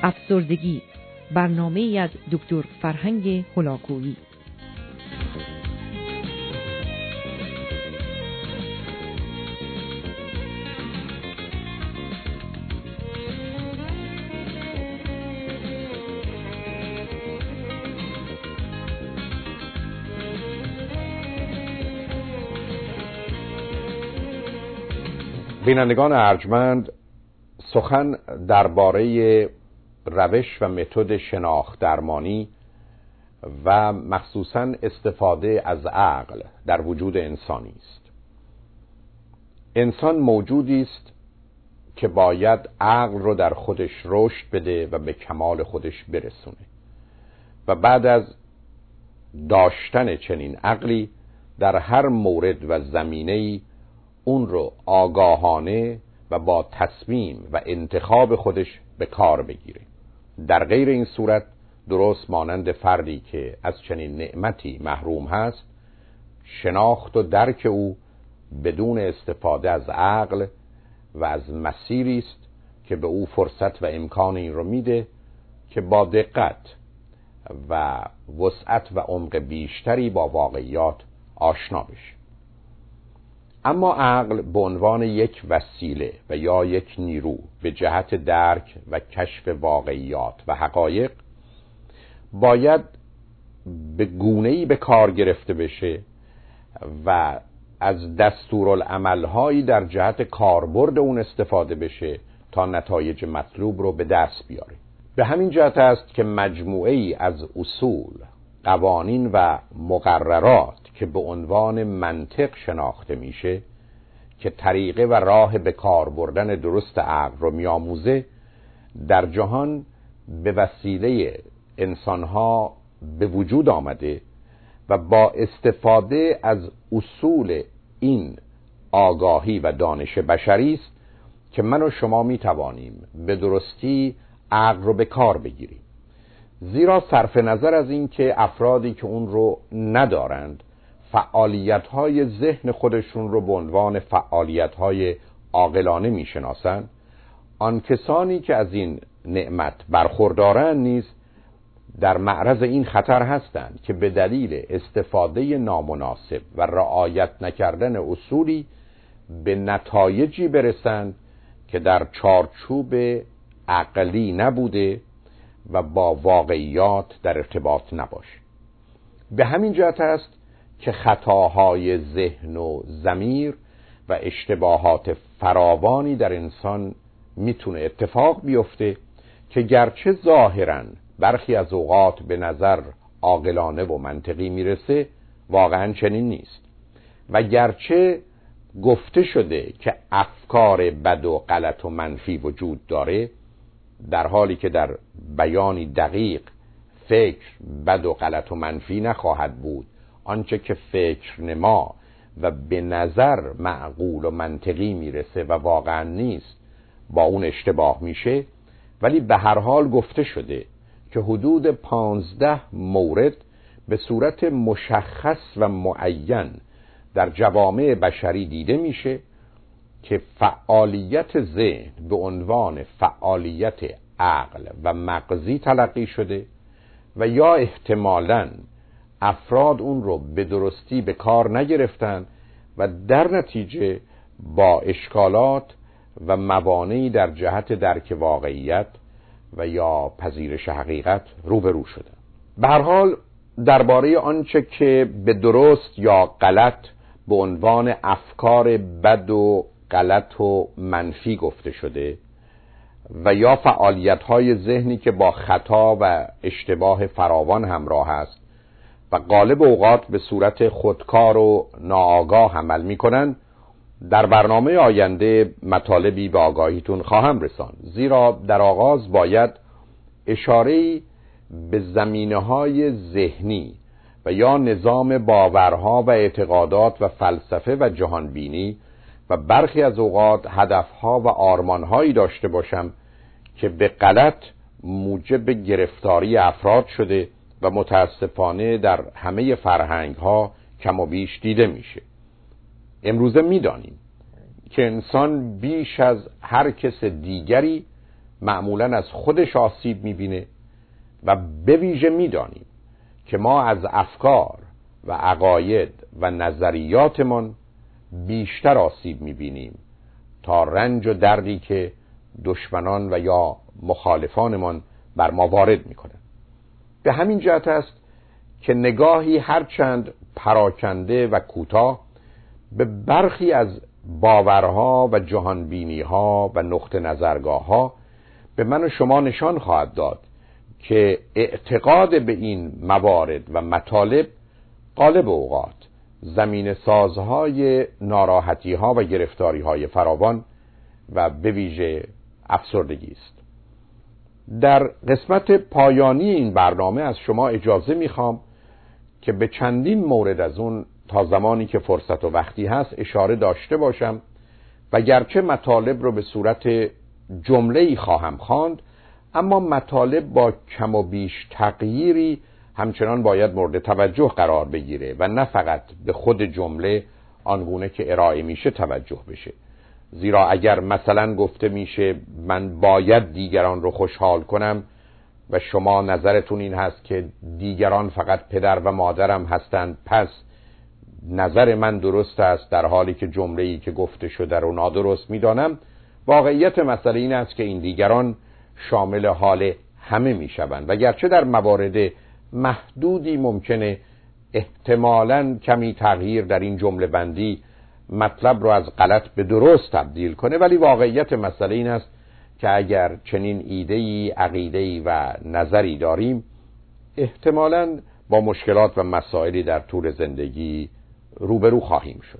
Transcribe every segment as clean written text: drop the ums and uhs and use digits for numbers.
افسردگی، برنامه‌ای از دکتر فرهنگ هلاکویی. بینندگان ارجمند، سخن درباره روش و متد شناخت درمانی و مخصوصاً استفاده از عقل در وجود انسانی است. انسان موجودی است که باید عقل رو در خودش رشد بده و به کمال خودش برسونه و بعد از داشتن چنین عقلی در هر مورد و زمینه‌ای اون رو آگاهانه و با تصمیم و انتخاب خودش به کار بگیره. در غیر این صورت درست مانند فردی که از چنین نعمتی محروم هست، شناخت و درک او بدون استفاده از عقل و از مسیری است که به او فرصت و امکان این رو میده که با دقت و وسعت و عمق بیشتری با واقعیات آشنا بشه. اما عقل به عنوان یک وسیله و یا یک نیرو به جهت درک و کشف واقعیات و حقایق باید به گونه‌ای به کار گرفته بشه و از دستورالعمل‌هایی در جهت کاربرد اون استفاده بشه تا نتایج مطلوب رو به دست بیاره. به همین جهت است که مجموعه‌ای از اصول، قوانین و مقررات که به عنوان منطق شناخته میشه که طریقه و راه به کار بردن درست عقل رو میآموزه، در جهان به وسیله انسانها به وجود آمده و با استفاده از اصول این آگاهی و دانش بشری است که من و شما میتوانیم به درستی عقل رو به کار بگیریم. زیرا صرف نظر از این که افرادی که اون رو ندارند فعالیت‌های ذهن خودشون رو به عنوان فعالیت‌های عاقلانه می‌شناسند، آن کسانی که از این نعمت برخوردارند نیز در معرض این خطر هستند که به دلیل استفاده نامناسب و رعایت نکردن اصولی به نتایجی برسند که در چارچوب عقلی نبوده و با واقعیات در ارتباط نباشه. به همین جهت است که خطاهای ذهن و ضمیر و اشتباهات فراوانی در انسان میتونه اتفاق بیفته که گرچه ظاهراً برخی از اوقات به نظر عاقلانه و منطقی میرسه، واقعاً چنین نیست و گرچه گفته شده که افکار بد و غلط و منفی وجود داره، در حالی که در بیانی دقیق فکر بد و غلط و منفی نخواهد بود. آنچه که فکر نما و به نظر معقول و منطقی میرسه و واقعا نیست با اون اشتباه میشه، ولی به هر حال گفته شده که حدود 15 مورد به صورت مشخص و معین در جوامع بشری دیده میشه که فعالیت ذهن به عنوان فعالیت عقل و مغزی تلقی شده و یا احتمالاً افراد اون رو به درستی به کار نگرفتن و در نتیجه با اشکالات و موانعی در جهت درک واقعیت و یا پذیرش حقیقت روبرو شدن. به هر حال درباره آنچه که به درست یا غلط به عنوان افکار بد و غلط و منفی گفته شده و یا فعالیت‌های ذهنی که با خطا و اشتباه فراوان همراه است و غالب اوقات به صورت خودکار و ناآگاه عمل می‌کنند، در برنامه آینده مطالبی به آگاهیتون خواهم رساند. زیرا در آغاز باید اشاره‌ای به زمینه‌های ذهنی و یا نظام باورها و اعتقادات و فلسفه و جهانبینی و برخی از اوقات هدفها و آرمانهایی داشته باشم که به غلط موجب گرفتاری افراد شده و متاسفانه در همه فرهنگ‌ها کم و بیش دیده میشه. امروزه میدانیم که انسان بیش از هر کس دیگری معمولاً از خودش آسیب می‌بینه و به ویژه می‌دانیم که ما از افکار و عقاید و نظریاتمان بیشتر آسیب می‌بینیم تا رنج و دردی که دشمنان و یا مخالفانمان بر ما وارد می‌کنند. به همین جهت است که نگاهی هرچند پراکنده و کوتاه به برخی از باورها و جهانبینی‌ها و نقطه نظرگاه‌ها به من و شما نشان خواهد داد که اعتقاد به این موارد و مطالب غالب اوقات زمین سازهای ناراحتی‌ها و گرفتاری‌های فراوان و به ویژه افسردگی است. در قسمت پایانی این برنامه از شما اجازه میخوام که به چندین مورد از اون تا زمانی که فرصت و وقتی هست اشاره داشته باشم و گرچه مطالب رو به صورت جمله‌ای خواهم خواند، اما مطالب با کم و بیش تغییری همچنان باید مورد توجه قرار بگیره و نه فقط به خود جمله آنگونه که ارائه میشه توجه بشه. زیرا اگر مثلا گفته میشه من باید دیگران رو خوشحال کنم و شما نظرتون این هست که دیگران فقط پدر و مادرم هستند، پس نظر من درست است در حالی که جمله‌ای که گفته شده رو نادرست میدانم، واقعیت مسئله این است که این دیگران شامل حال همه میشوند و گرچه در موارد محدودی ممکنه احتمالاً کمی تغییر در این جمله بندی مطلب رو از غلط به درست تبدیل کنه، ولی واقعیت مسئله این است که اگر چنین ایده‌ای، عقیده‌ای و نظری داریم احتمالاً با مشکلات و مسائلی در طول زندگی روبرو خواهیم شد.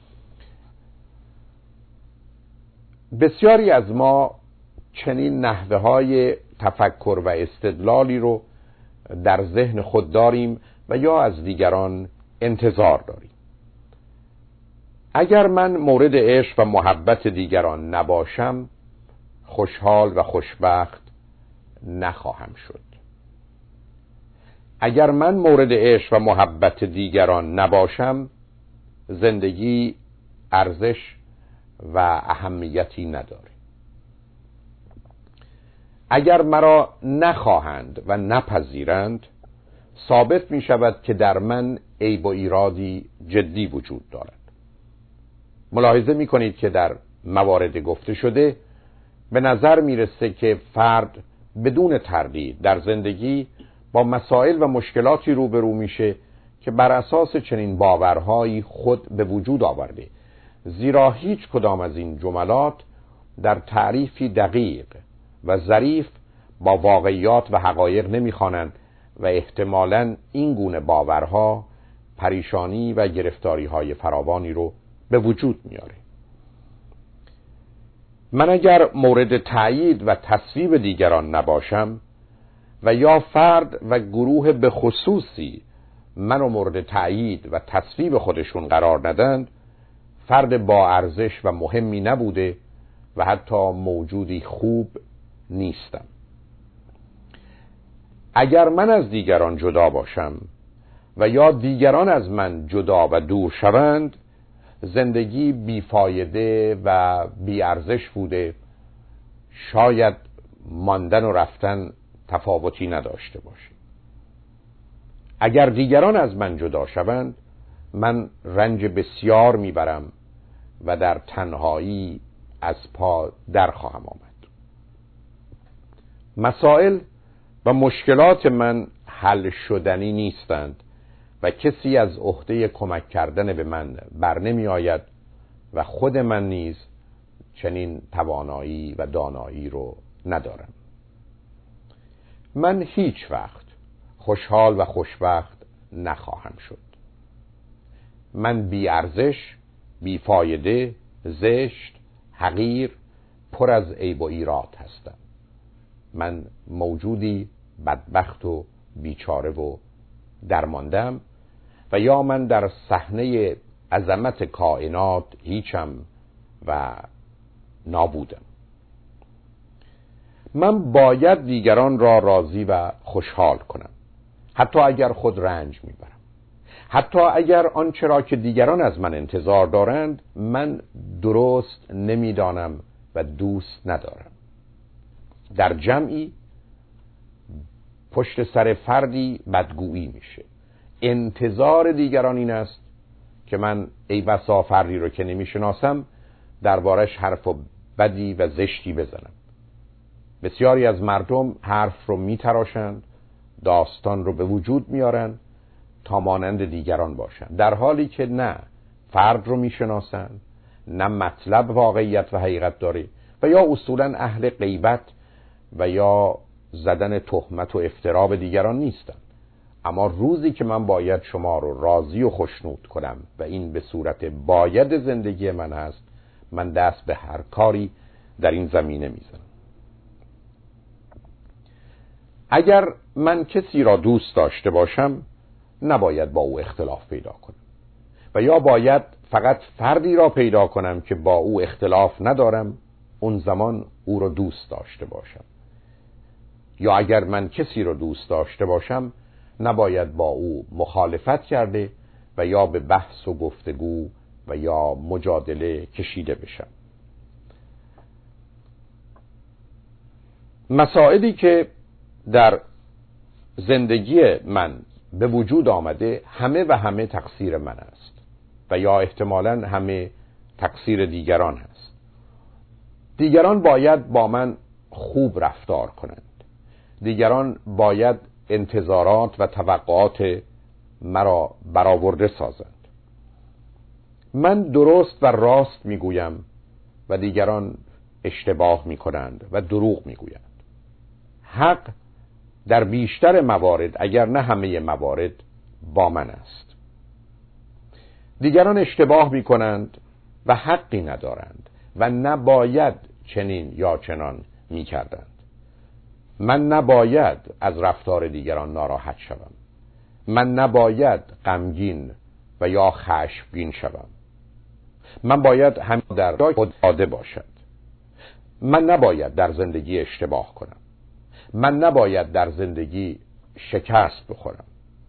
بسیاری از ما چنین نحوه‌های تفکر و استدلالی رو در ذهن خود داریم و یا از دیگران انتظار داریم. اگر من مورد عشق و محبت دیگران نباشم، خوشحال و خوشبخت نخواهم شد. اگر من مورد عشق و محبت دیگران نباشم، زندگی ارزش و اهمیتی نداره. اگر مرا نخواهند و نپذیرند، ثابت می شود که در من عیب و ایرادی جدی وجود دارد. ملاحظه می کنید که در موارد گفته شده به نظر می رسه که فرد بدون تردید در زندگی با مسائل و مشکلاتی روبرو میشه که بر اساس چنین باورهایی خود به وجود آورده، زیرا هیچ کدام از این جملات در تعریفی دقیق و ظریف با واقعیات و حقایق نمیخوانند و احتمالاً این گونه باورها پریشانی و گرفتاری‌های فراوانی رو به وجود میاره. من اگر مورد تأیید و تصویب دیگران نباشم و یا فرد و گروه به خصوصی منو مورد تأیید و تصویب خودشون قرار ندند، فرد با ارزش و مهمی نبوده و حتی موجودی خوب نیستم. اگر من از دیگران جدا باشم و یا دیگران از من جدا و دور شوند، زندگی بیفایده و بی ارزش بوده، شاید ماندن و رفتن تفاوتی نداشته باشه. اگر دیگران از من جدا شوند، من رنج بسیار میبرم و در تنهایی از پا در خواهم آمد. مسائل و مشکلات من حل شدنی نیستند و کسی از عهده کمک کردن به من بر نمی آید و خود من نیز چنین توانایی و دانایی رو ندارم. من هیچ وقت خوشحال و خوشبخت نخواهم شد. من بی ارزش، بی فایده، زشت، حقیر، پر از عیب و ایراد هستم. من موجودی بدبخت و بیچاره و درماندم و یا من در صحنه عظمت کائنات هیچم و نابودم. من باید دیگران را راضی و خوشحال کنم، حتی اگر خود رنج میبرم، حتی اگر آنچه را که دیگران از من انتظار دارند من درست نمیدانم و دوست ندارم. در جمعی پشت سر فردی بدگویی میشه. انتظار دیگران این است که من ای بسا فردی رو که نمیشناسم دربارش حرف و بدی و زشتی بزنم. بسیاری از مردم حرف رو میتراشند، داستان رو به وجود میارن تا مانند دیگران باشن، در حالی که نه فرد رو میشناسن، نه مطلب واقعیت و حقیقت داره و یا اصولا اهل غیبت و یا زدن تهمت و افترا به دیگران نیستن. اما روزی که من باید شما رو راضی و خوشنود کنم و این به صورت باید زندگی من هست، من دست به هر کاری در این زمینه میزنم. اگر من کسی را دوست داشته باشم نباید با او اختلاف پیدا کنم و یا باید فقط فردی را پیدا کنم که با او اختلاف ندارم، اون زمان او را دوست داشته باشم. یا اگر من کسی را دوست داشته باشم نباید با او مخالفت کرده و یا به بحث و گفتگو و یا مجادله کشیده بشم. مسائلی که در زندگی من به وجود آمده همه تقصیر من است و یا احتمالاً همه تقصیر دیگران هست. دیگران باید با من خوب رفتار کنند. دیگران باید انتظارات و توقعات مرا برآورده سازند. من درست و راست میگویم و دیگران اشتباه میکنند و دروغ میگویند. حق در بیشتر موارد اگر نه همه موارد با من است. دیگران اشتباه میکنند و حقی ندارند و نباید چنین یا چنان میکردند. من نباید از رفتار دیگران ناراحت شوم. من نباید غمگین و یا خشمگین شوم. من باید هم در جای خود ساده باشد. من نباید در زندگی اشتباه کنم. من نباید در زندگی شکست بخورم.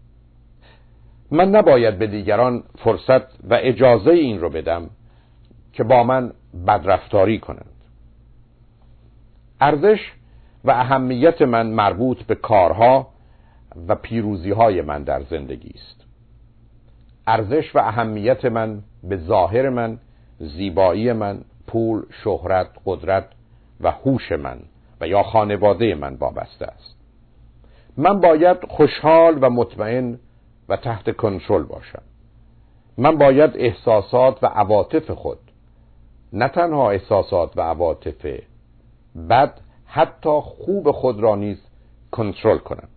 من نباید به دیگران فرصت و اجازه این رو بدم که با من بدرفتاری کنند. ارزش و اهمیت من مربوط به کارها و پیروزی‌های من در زندگی است. ارزش و اهمیت من به ظاهر من، زیبایی من، پول، شهرت، قدرت و هوش من و یا خانواده من وابسته است. من باید خوشحال و مطمئن و تحت کنترل باشم. من باید احساسات و عواطف خود، نه تنها احساسات و عواطف بد، حتی خوب خود را نیز کنترل کنم.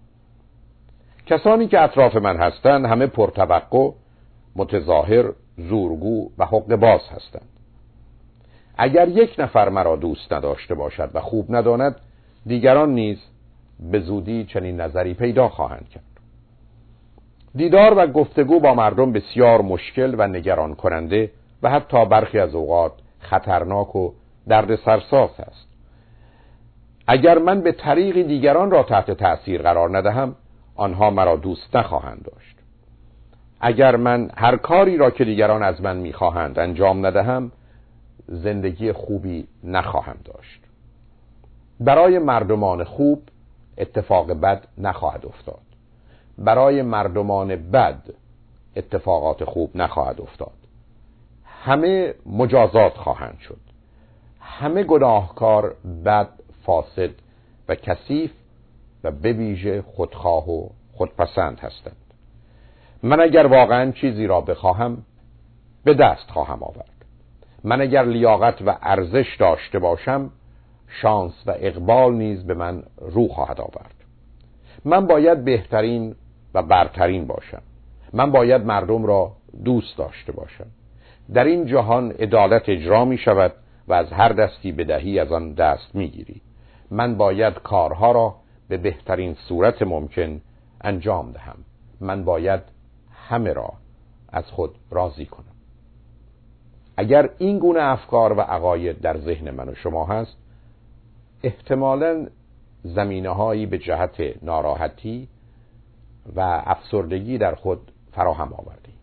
کسانی که اطراف من هستند همه پرتوقع، متظاهر، زورگو و حقه باز هستند. اگر یک نفر مرا دوست نداشته باشد و خوب نداند، دیگران نیز به زودی چنین نظری پیدا خواهند کرد. دیدار و گفتگو با مردم بسیار مشکل و نگران کننده و حتی برخی از اوقات خطرناک و دردسرساز است. اگر من به طریق دیگران را تحت تأثیر قرار ندهم، آنها مرا دوست نخواهند داشت. اگر من هر کاری را که دیگران از من میخواهند انجام ندهم، زندگی خوبی نخواهم داشت. برای مردمان خوب اتفاق بد نخواهد افتاد. برای مردمان بد اتفاقات خوب نخواهد افتاد. همه مجازات خواهند شد. همه گناهکار، بد، فاسد و کثیف و به ویژه خودخواه و خودپسند هستند. من اگر واقعا چیزی را بخواهم به دست خواهم آورد. من اگر لیاقت و ارزش داشته باشم، شانس و اقبال نیز به من رو خواهد آورد. من باید بهترین و برترین باشم. من باید مردم را دوست داشته باشم. در این جهان عدالت اجرا می شود و از هر دستی بدهی از آن دست می گیری. من باید کارها را به بهترین صورت ممکن انجام دهم. من باید همه را از خود راضی کنم. اگر این گونه افکار و عقاید در ذهن من و شما هست، احتمالاً زمینه‌هایی به جهت ناراحتی و افسردگی در خود فراهم آوردید.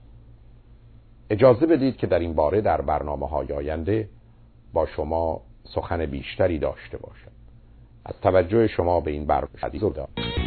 اجازه بدید که در این باره در برنامه‌های آینده با شما سخن بیشتری داشته باشم. از توجه شما به این برنامه